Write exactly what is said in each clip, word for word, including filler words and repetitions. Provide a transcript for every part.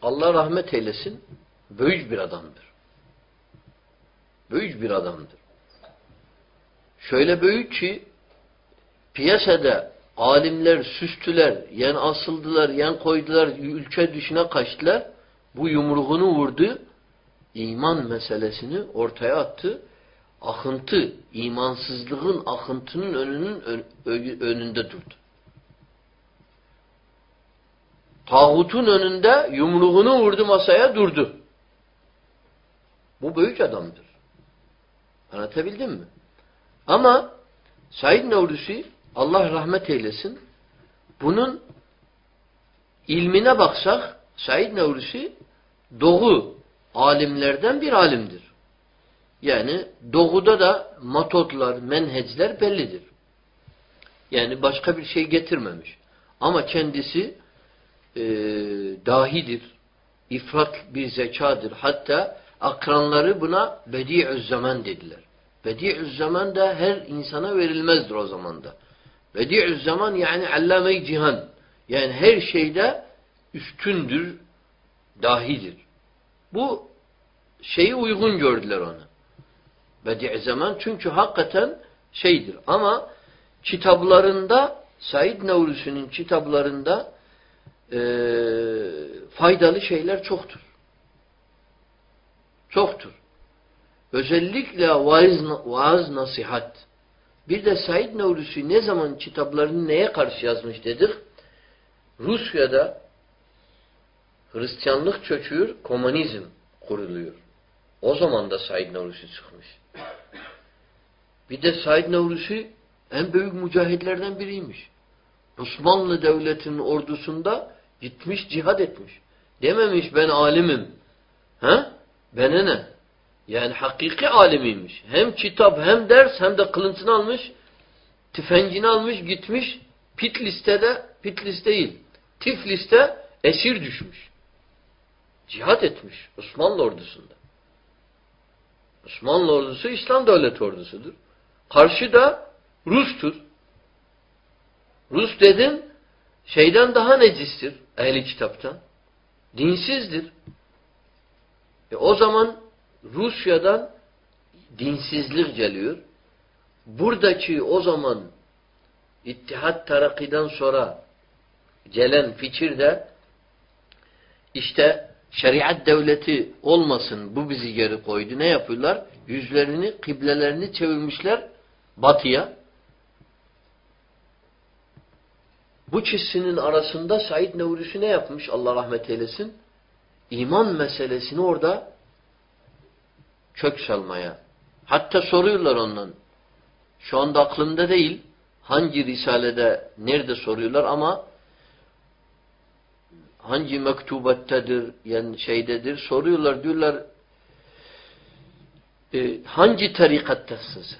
Allah rahmet eylesin, büyük bir adamdır. Büyük bir adamdır. Şöyle büyük ki piyasada alimler süstüler, yen asıldılar, yen koydular, ülke dışına kaçtılar. Bu yumruğunu vurdu, iman meselesini ortaya attı. Akıntı, imansızlığın akıntının önünün önünde durdu. Tağutun önünde yumruğunu vurdu masaya durdu. Bu büyük adamdır. Anlatabildim mi? Ama Said Nursi Allah rahmet eylesin bunun ilmine baksak Said Nursi Doğu alimlerden bir alimdir. Yani Doğu'da da metotlar, menhecler bellidir. Yani başka bir şey getirmemiş. Ama kendisi e, dahidir. İfrat bir zekadır. Hatta akranları buna bedi'üzzaman dediler. Bedi'üzzaman da her insana verilmezdir o zamanda. Bedi'üzzaman yani allame-i cihan. Yani her şeyde üstündür, dahidir. Bu şeyi uygun gördüler ona. Bedi'üzzaman çünkü hakikaten şeydir. Ama kitaplarında Said Nursi'nin kitaplarında e, faydalı şeyler çoktur. Çoktur. Özellikle vaaz, vaaz nasihat. Bir de Said Nursi ne zaman kitaplarını neye karşı yazmış dedik? Rusya'da Hristiyanlık çöküyor, komünizm kuruluyor. O zaman da Said Nursi çıkmış. Bir de Said Nursi en büyük mücahitlerden biriymiş. Osmanlı Devleti'nin ordusunda gitmiş, cihad etmiş. Dememiş ben alimim. Ha? Bana ne? Yani hakiki alimiymiş. Hem kitap hem ders hem de kılıncını almış, tüfengini almış gitmiş Pitlis'te Pitlis değil. Tiflis'te esir düşmüş. Cihad etmiş Osmanlı ordusunda. Osmanlı ordusu İslam devleti ordusudur. Karşı da Rus'tur. Rus dedin şeyden daha necistir ehli kitaptan. Dinsizdir. E o zaman Rusya'dan dinsizlik geliyor. Buradaki o zaman İttihat Terakki'den sonra gelen fikir de işte şeriat devleti olmasın bu bizi geri koydu. Ne yapıyorlar? Yüzlerini, kıblelerini çevirmişler batıya. Bu çizsinin arasında Said Nursi ne yapmış? Allah rahmet eylesin. İman meselesini orada kök salmaya. Hatta soruyorlar ondan. Şu anda aklımda değil. Hangi risalede, nerede soruyorlar ama hangi mektubattedir, yani şeydedir soruyorlar. Diyorlar e, hangi tarikattasın sen?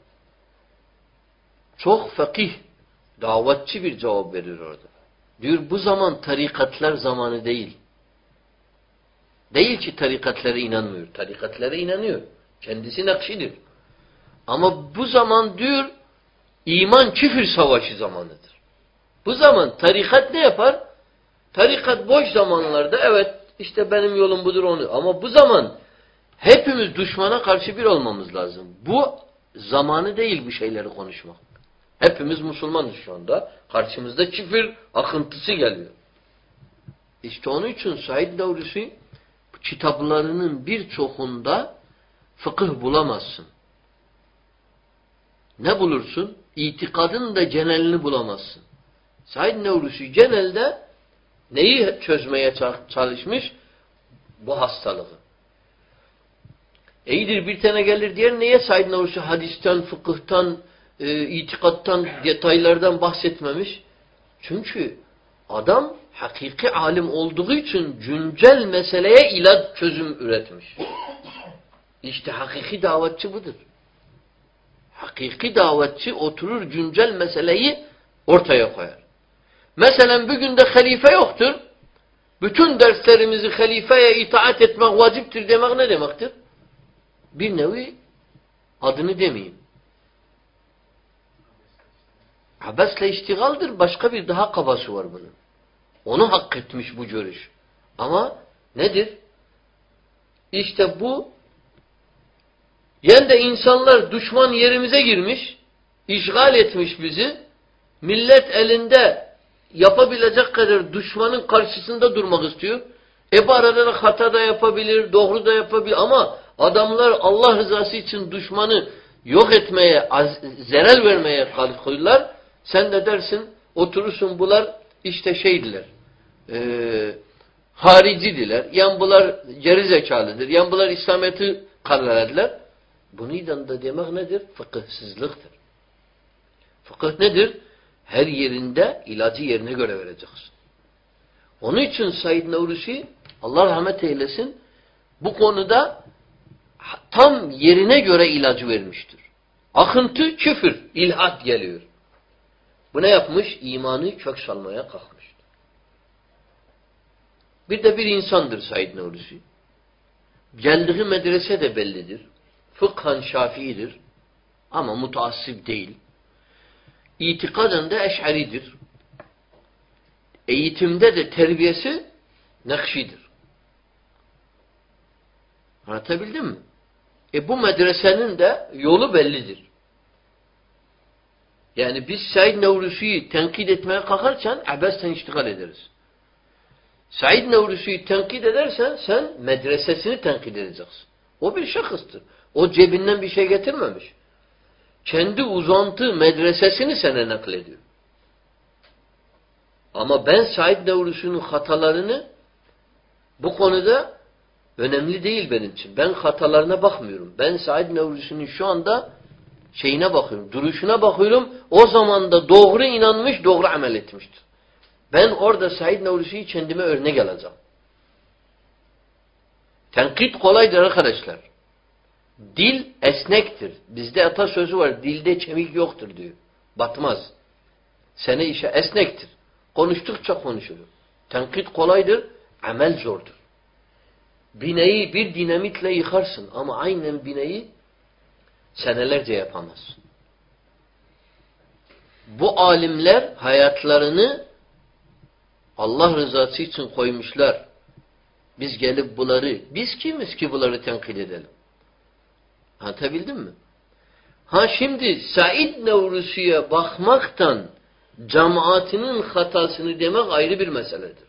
Çok fakih, davetçi bir cevap verir orada. Diyor bu zaman tarikatlar zamanı değil. Değil ki tarikatlara inanmıyor. Tarikatlara inanıyor. Kendisi nakşidir. Ama bu zaman diyor iman küfür savaşı zamanıdır. Bu zaman tarikat ne yapar? Tarikat boş zamanlarda evet işte benim yolum budur onu. Ama bu zaman hepimiz düşmana karşı bir olmamız lazım. Bu zamanı değil bu şeyleri konuşmak. Hepimiz Müslümanız şu anda. Karşımızda küfür akıntısı geliyor. İşte onun için Said Nursi kitaplarının birçokunda fıkıh bulamazsın. Ne bulursun? İtikadın da genelini bulamazsın. Said Nursi genelde neyi çözmeye çalışmış? Bu hastalığı. İyidir bir tane gelir diğer neye Said Nursi hadisten, fıkıhtan, e, itikattan, detaylardan bahsetmemiş? Çünkü adam hakiki alim olduğu için güncel meseleye ilaç çözüm üretmiş. İşte hakiki davetçi budur. Hakiki davetçi oturur güncel meseleyi ortaya koyar. Mesela bugün de halife yoktur. Bütün derslerimizi halifeye itaat etmek vaciptir demek ne demektir? Bir nevi adını demeyeyim. Abesle iştigaldir. Başka bir daha kabası var bunun. Onu hak etmiş bu görüş. Ama Nedir? İşte bu yani de insanlar düşman yerimize girmiş, işgal etmiş bizi. Millet elinde yapabilecek kadar düşmanın karşısında durmak istiyor. E bu arada da hata da yapabilir, doğru da yapabilir ama adamlar Allah rızası için düşmanı yok etmeye, zarar vermeye kalkıyorlar. Sen de dersin, oturursun bunlar işte şeydiler, e, haricidiler, yan bunlar geri zekalıdır, yan bunlar İslamiyet'i kararladılar. Bunu da demek nedir? Fıkıhsızlıktır. Fıkıh nedir? Her yerinde ilacı yerine göre vereceksin. Onun için Said Nursi, Allah rahmet eylesin, bu konuda tam yerine göre ilacı vermiştir. Akıntı küfür, ilhat geliyor. Bu ne yapmış? İmanı kök salmaya kalkmıştır. Bir de bir insandır Said Nursi. Geldiği medrese de bellidir. Fıkhan Şafii'dir. Ama mutaassip değil. İtikaden de Eş'aridir. Eğitimde de terbiyesi Nakşidir. Anlatabildim mi? E bu medresenin de yolu bellidir. Yani biz Said Nursi'yi tenkit etmeye kalkarken abesten iştigal ederiz. Said Nursi'yi tenkit edersen sen medresesini tenkit edeceksin. O bir şahıstır. O cebinden bir şey getirmemiş. Kendi uzantı medresesini sana naklediyor. Ama ben Said Nursi'nin hatalarını bu konuda önemli değil benim için. Ben hatalarına bakmıyorum. Ben Said Nursi'nin şu anda şeyine bakıyorum, duruşuna bakıyorum. O zaman da doğru inanmış, doğru amel etmiştir. Ben orada Said Nursi'yi kendime örnek alacağım. Tenkit kolaydır arkadaşlar. Dil esnektir. Bizde atasözü var. Dilde kemik yoktur diyor. Batmaz. Sene işe esnektir. Konuştukça konuşulur. Tenkit kolaydır. Amel zordur. Bineyi bir dinamitle yıkarsın. Ama aynen bineyi senelerce yapamazsın. Bu alimler hayatlarını Allah rızası için koymuşlar. Biz gelip bunları, biz kimiz ki bunları tenkit edelim? Anlatabildim mi? Ha şimdi Said Nursi'ye bakmaktan cemaatinin hatasını demek ayrı bir meseledir.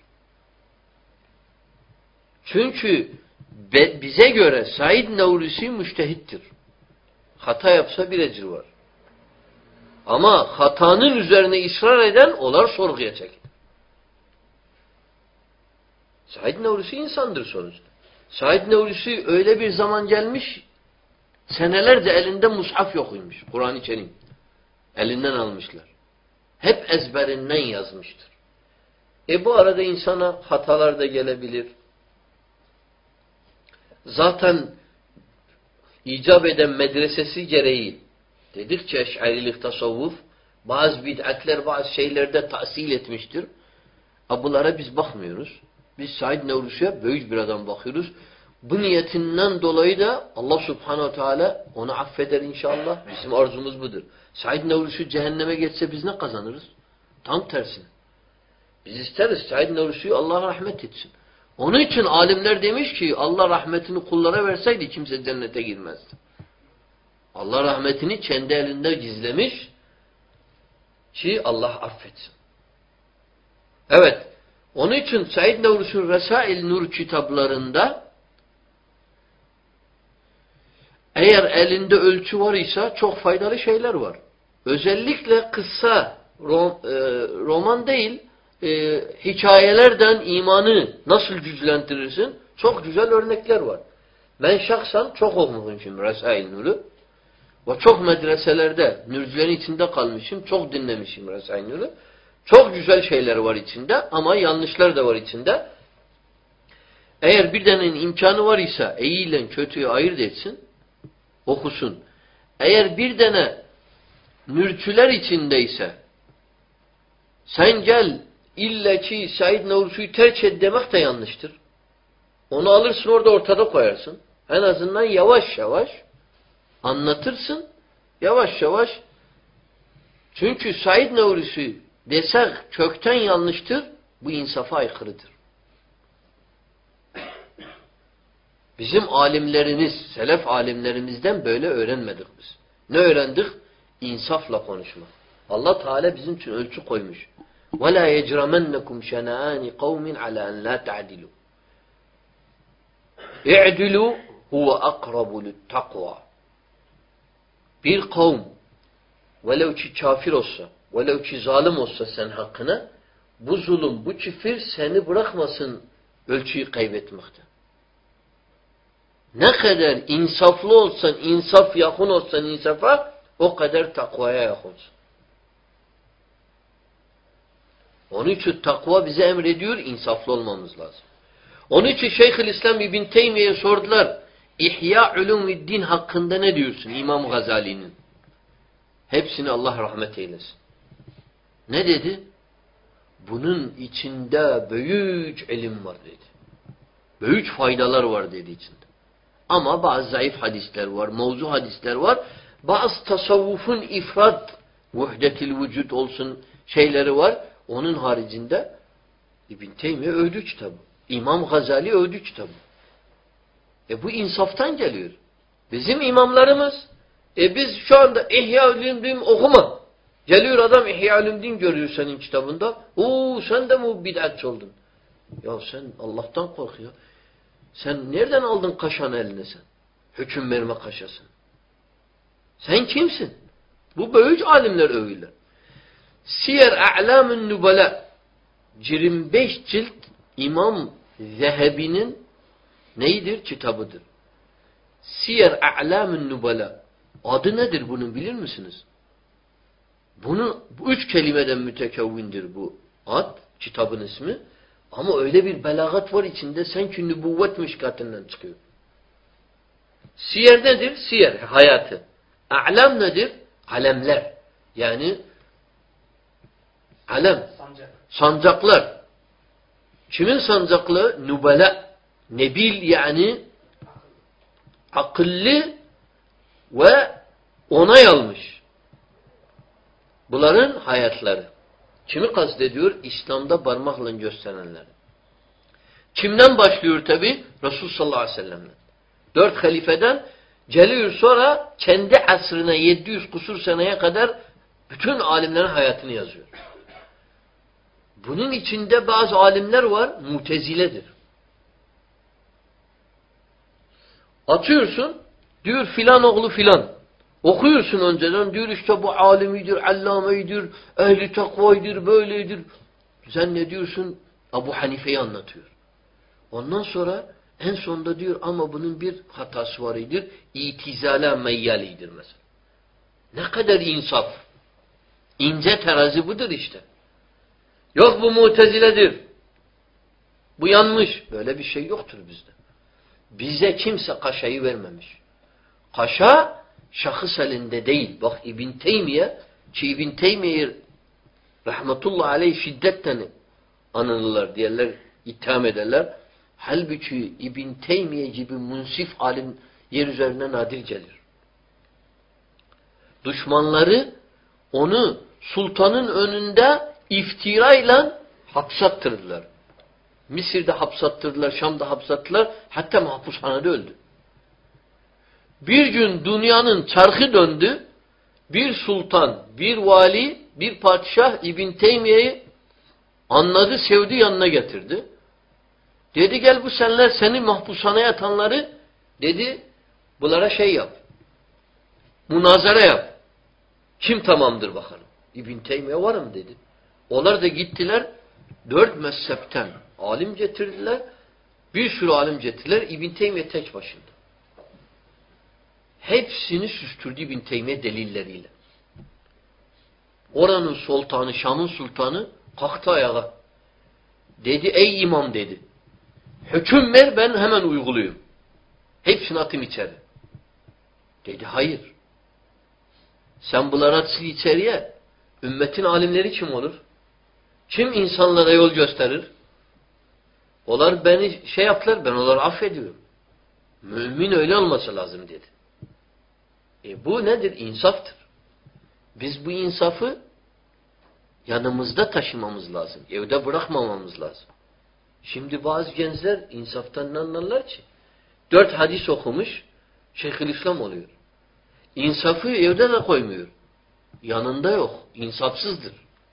Çünkü be, bize göre Said Nursi müştehittir. Hata yapsa bir ecir var. Ama hatanın üzerine ısrar eden onlar sorguya çekilir. Said Nursi insandır sonuçta. Said Nursi öyle bir zaman gelmiş, senelerce elinde mushaf yokuymuş. Kur'an-ı Kerim. Elinden almışlar. Hep ezberinden yazmıştır. E bu arada insana hatalar da gelebilir. Zaten icap eden medresesi gereği dedikçe eş'arilik, tasavvuf bazı bid'atler, bazı şeylerde tahsil etmiştir. Bunlara biz bakmıyoruz. Biz Said Nursi'ye büyük bir adam bakıyoruz. Bu niyetinden dolayı da Allah Subhanahu Teala onu affeder inşallah. Bizim arzumuz budur. Said Nursi cehenneme geçse biz ne kazanırız? Tam tersine. Biz isteriz Said Nursi'yi Allah rahmet etsin. Onun için alimler demiş ki Allah rahmetini kullara verseydi kimse cennete girmezdi. Allah rahmetini kendi elinde gizlemiş ki Allah affetsin. Evet. Onun için Said Nursi'nin Resail Nur kitaplarında eğer elinde ölçü var ise çok faydalı şeyler var. Özellikle kısa rom, e, roman değil e, hikayelerden imanı nasıl güçlendirirsin? Çok güzel örnekler var. Ben şahsen çok okumuşum Resail Nur'u. Ve çok medreselerde nürcülerin içinde kalmışım. Çok dinlemişim Resail Nur'u. Çok güzel şeyler var içinde ama yanlışlar da var içinde. Eğer bir tanenin imkanı var ise iyi ile kötüyü ayırt etsin, okusun. Eğer bir tane mürçüler içindeyse sen gel ille ki Said Nursi'yi terk et demek de yanlıştır. Onu alırsın orada ortada koyarsın. En azından yavaş yavaş anlatırsın. Yavaş yavaş. Çünkü Said Nursi desek kökten yanlıştır. Bu insafa aykırıdır. Bizim alimlerimiz, selef alimlerimizden böyle öğrenmedik biz. Ne öğrendik? İnsafla konuşmak. Allah Teala bizim için ölçü koymuş. وَلَا يَجْرَمَنَّكُمْ شَنَآنِ قَوْمٍ عَلَى أَنْ لَا تَعْدِلُوا اِعْدِلُوا هُوَ أَقْرَبُ لِلتَّقْوَى Bir kavm, velev ki kafir olsa, velev ki zalim olsa sen hakkına, bu zulüm, bu küfür seni bırakmasın ölçüyü kaybetmekte. Ne kadar insaflı olsan, insaf yakın olsan insafa, o kadar takvaya yakınsın. Onun için takva bize emrediyor, insaflı olmamız lazım. Onun için Şeyhülislam İbn Teymiye'ye sordular, İhya Ulumuddin hakkında ne diyorsun İmam Gazali'nin? Hepsini Allah rahmet eylesin. Ne dedi? Bunun içinde büyük ilim var dedi. Büyük faydalar var dedi içinde. Ama bazı zayıf hadisler var, mevzu hadisler var. Bazı tasavvufun ifrat, vahdetil vücut olsun şeyleri var. Onun haricinde İbn Teymiye övdü kitabı. İmam Gazali övdü kitabı. E bu insaftan geliyor. Bizim imamlarımız, e biz şu anda İhya Ulumuddin okuma. Geliyor adam İhya Ulumuddin görüyor senin kitabında. Oo sen de mi bid'atçı oldun? Ya sen Allah'tan kork ya. Sen nereden aldın kaşanı eline sen? Hüküm verme kaşasını. Sen kimsin? Bu büyük alimler övüyorlar. Siyer A'lam-ın Nubala yirmi beş cilt İmam Zehebi'nin neydir? Kitabıdır. Siyer A'lam-ın Nubala. Adı nedir bunun bilir misiniz? Bunu bu üç kelimeden mütekevvindir bu ad, kitabın ismi. Ama öyle bir belagat var içinde sanki nübüvvet mişkatinden çıkıyor. Siyer nedir? Siyer, hayatı. A'lam nedir? Alemler. Yani alem. Sancak. Sancaklar. Kimin sancaklı? Nubala. Nebil yani akıllı ve onay almış. Bunların hayatları. Kimi kastediyor? İslam'da parmakla gösterenler. Kimden başlıyor tabi? Resul sallallahu aleyhi ve sellem'den. Dört halifeden geliyor sonra kendi asrına yedi yüz kusur seneye kadar bütün alimlerin hayatını yazıyor. Bunun içinde bazı alimler var, muteziledir. Atıyorsun, diyor filan oğlu filan. Okuyorsun önceden, diyor işte bu alimidir, allamedir, ehli takvaydır, böyledir. Zannediyorsun Ebu Hanife'yi anlatıyor. Ondan sonra en sonunda diyor ama bunun bir hatası var idir. İtizala meyyalidir mesela. Ne kadar insaf. İnce terazi budur işte. Yok bu muteziledir. Bu yanlış. Böyle bir şey yoktur bizde. Bize kimse kaşayı vermemiş. Kaşa şahıs elinde değil. Bak İbn Teymiye ki İbn Teymiye'yi rahmetullahi aleyh şiddetten anılırlar diyorlar, itham ederler. Halbuki İbn Teymiye gibi munsif alim yer üzerine nadir gelir. Düşmanları onu sultanın önünde iftirayla hapsattırdılar. Mısır'da hapsattırdılar, Şam'da hapsattılar, hatta mahpushanede öldü. Bir gün dünyanın çarkı döndü, bir sultan, bir vali, bir padişah İbn Teymiye'yi anladı, sevdi, yanına getirdi. Dedi gel bu senler seni mahpushaneye atanları dedi bunlara şey yap. Münazara yap. Kim tamamdır bakalım. İbn Teymiye varım dedi. Onlar da gittiler dört mezhepten alim getirdiler. Bir sürü alim getirdiler. İbn Teymiye tek başında. Hepsini süstürdü İbn Teymiye delilleriyle. Oranın sultanı, Şam'ın sultanı kalktı ayağa. Dedi ey imam dedi. Hüküm ver ben hemen uyguluyum. Hepsini atayım içeri. Dedi hayır. Sen bunları atsın içeriye. Ümmetin alimleri kim olur? Kim insanlara yol gösterir? Onlar beni şey yaptılar, ben onları affediyorum. Mümin öyle olması lazım dedi. E bu nedir? İnsaftır. Biz bu insafı yanımızda taşımamız lazım. Evde bırakmamamız lazım. Şimdi bazı gençler insaftan ne anlarlar ki? Dört hadis okumuş, Şeyhülislam oluyor. İnsafı evde de koymuyor. Yanında yok. İnsafsızdır.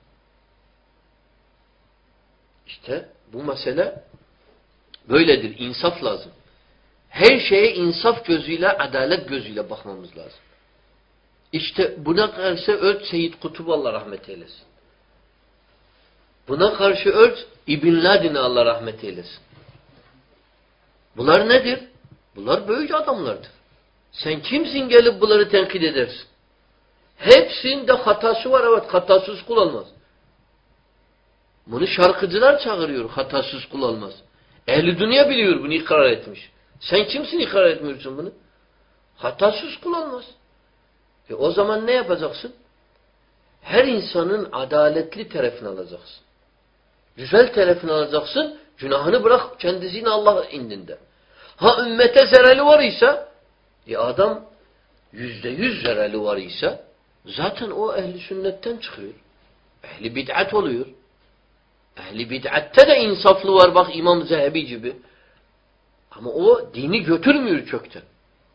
İşte bu mesele böyledir. İnsaf lazım. Her şeye insaf gözüyle, adalet gözüyle bakmamız lazım. İşte buna karşı ört Seyyid Kutup Allah rahmet eylesin. Buna karşı ört İbn Ladin'i Allah rahmet eylesin. Bunlar nedir? Bunlar böyücü adamlardır. Sen kimsin gelip bunları tenkit edersin? Hepsinde hatası var, evet, hatasız kul olmaz. Bunu şarkıcılar çağırıyor, hatasız kul olmaz. Ehli dünya biliyor bunu, ikrar etmiş. Sen kimsin ikrar etmiyorsun bunu? Hatasız kul olmaz. E o zaman ne yapacaksın? Her insanın adaletli tarafını alacaksın. Güzel tarafını alacaksın, günahını bırak kendisini Allah indinde. Ha ümmete zereli var ise, e adam yüzde yüz zereli var ise, zaten o ehli sünnetten çıkıyor. Ehli bid'at oluyor. Ehli bid'atte de insaflı var, bak İmam Zehebi gibi. Ama o dini götürmüyor kökten.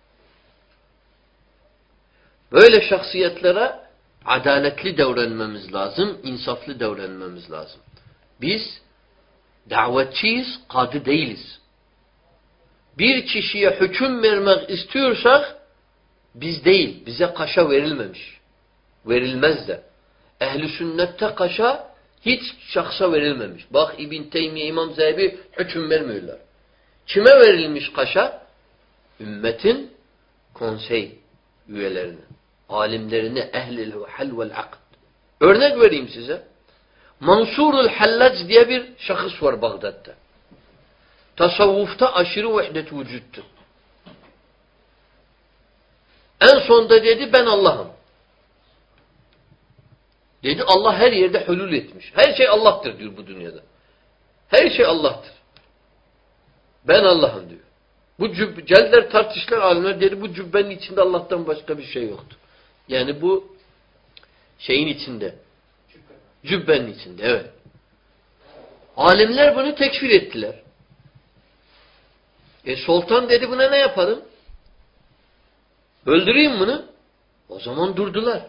Böyle şahsiyetlere adaletli davranmamız lazım, insaflı davranmamız lazım. Biz davetçiyiz, kadı değiliz. Bir kişiye hüküm vermek istiyorsak biz değil, bize kaşa verilmemiş. Verilmez de. Ehl-i sünnette kaşa hiç şahsa verilmemiş. Bak İbn Teymiye, İmam Zehebi hüküm vermiyorlar. Kime verilmiş kaşa? Ümmetin konsey üyelerine, alimlerine, ehl-i hal vel akd. Örnek vereyim size. Mansurul Hallac diye bir şahıs var Bağdat'ta. Tasavvufta aşırı vehdet vücuttu. En sonda dedi ben Allah'ım. Dedi Allah her yerde hulul etmiş. Her şey Allah'tır diyor bu dünyada. Her şey Allah'tır. Ben Allah'ım diyor. Bu cübbe, geldiler tartıştılar alimler dedi bu cübbenin içinde Allah'tan başka bir şey yoktur. Yani bu şeyin içinde. Cübbenin içinde, evet. Alimler bunu tekfir ettiler. E sultan dedi buna ne yaparım? Öldüreyim bunu. O zaman durdular.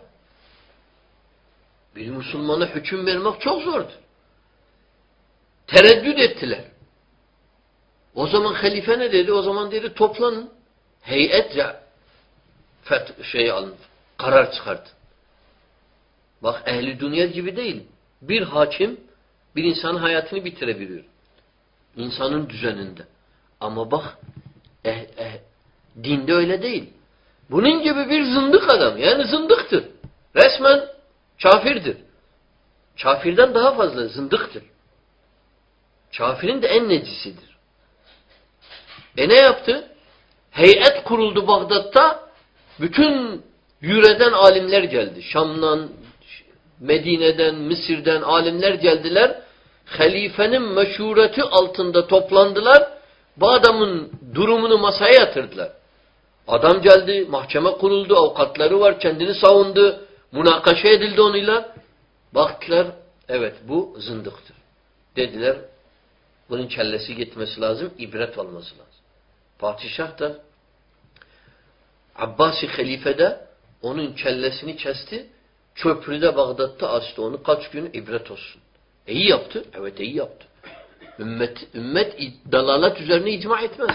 Bir Müslümana hüküm vermek çok zordur. Tereddüt ettiler. O zaman halife ne dedi? O zaman dedi toplanın. Heyetçe şey alın. Karar çıkartın. Bak ehli dünya gibi değil. Bir hakim bir insanın hayatını bitirebilir. İnsanın düzeninde. Ama bak eh, eh, dinde öyle değil. Bunun gibi bir zındık adam. Yani zındıktır. Resmen kafirdir. Kafirden daha fazla zındıktır. Kafirin de en necisidir. E ne yaptı? Heyet kuruldu Bağdat'ta. Bütün yüreden alimler geldi. Şam'dan, Medine'den, Mısır'dan alimler geldiler. Halifenin meşhureti altında toplandılar. Bu adamın durumunu masaya yatırdılar. Adam geldi, mahkeme kuruldu, avukatları var, kendini savundu, münakaşa edildi onunla. Baktılar, evet bu zındıktır. Dediler, bunun kellesi gitmesi lazım, ibret olması lazım. Padişah da Abbasi halifede onun kellesini kesti, köprüde Bağdat'ta astı onu, kaç gün ibret olsun. E iyi yaptı, evet iyi yaptı. Ümmet, ümmet dalalet üzerine icma etmez.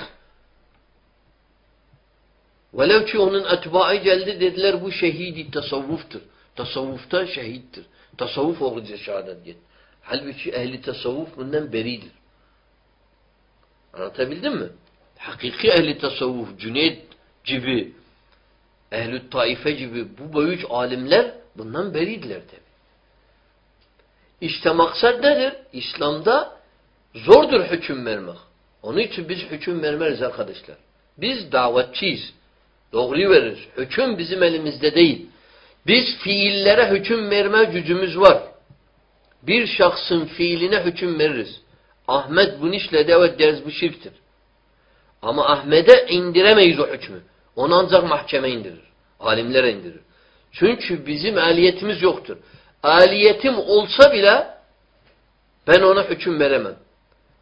Velev ki onun etbaı geldi dediler bu şehidi tasavvuftur. Tasavvufta şehittir. Tasavvuf oğluca şehadet get. Halbuki ehli tasavvuf bundan beridir. Anlatabildim mi? Hakiki ehli tasavvuf, Cüneyd gibi, ehl-i taife gibi bu büyük alimler bundan beridirler tabi. İşte maksat nedir? İslam'da zordur hüküm vermek. Onun için biz hüküm vermeriz arkadaşlar. Biz davetçiyiz. Doğruyu veririz. Hüküm bizim elimizde değil. Biz fiillere hüküm verme gücümüz var. Bir şahsın fiiline hüküm veririz. Ahmet bunu işledi, evet deriz bu şirktir. Ama Ahmet'e indiremeyiz o hükmü. Onu ancak mahkeme indirir. Alimler indirir. Çünkü bizim aliyetimiz yoktur. Aliyetim olsa bile ben ona hüküm veremem.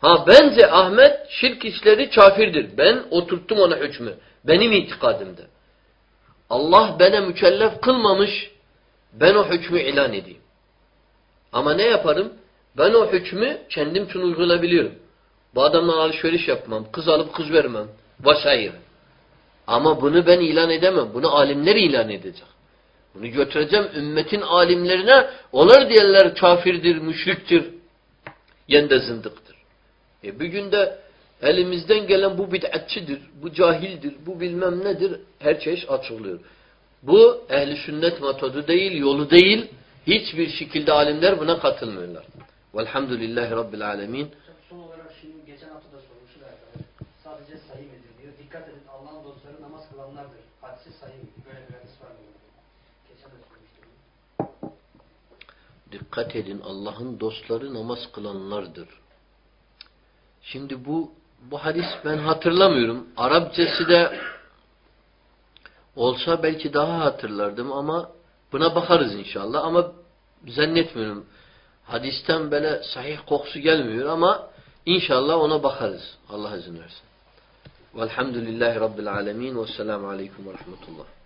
Ha bence Ahmet şirk işleri kafirdir. Ben oturttum ona hükmü. Benim itikadımda. Allah bana mükellef kılmamış. Ben o hükmü ilan edeyim. Ama ne yaparım? Ben o hükmü kendim için uygulayabiliyorum. Bu adamla alışveriş yapmam. Kız alıp kız vermem. Vesaire. Ama bunu ben ilan edemem. Bunu alimler ilan edecek. Bunu götüreceğim ümmetin alimlerine. Onlar diyorlar kafirdir, müşriktir. Yende zındıktır. E bir günde elimizden gelen bu bid'atçidir, bu cahildir, bu bilmem nedir. Her şey açıklıyor. Bu ehli sünnet metodu değil, yolu değil. Hiçbir şekilde alimler buna katılmıyorlar. Velhamdülillahi Rabbil alemin. Son olarak şimdi geçen hafta da sormuşlar arkadaşlar. Sadece sayı midir diyor. Dikkat edin Allah'ın dostları namaz kılanlardır. Hadisi sayı midir? Böyle bir hadis var mı? Geçen de sormuştum. Dikkat edin Allah'ın dostları namaz kılanlardır. Şimdi bu bu hadis ben hatırlamıyorum. Arapçası da olsa belki daha hatırlardım ama buna bakarız inşallah. Ama zannetmiyorum. Hadisten böyle sahih kokusu gelmiyor ama inşallah ona bakarız. Allah izin versin. Velhamdülillahi Rabbil alemin ve selamu aleyküm ve rahmetullah.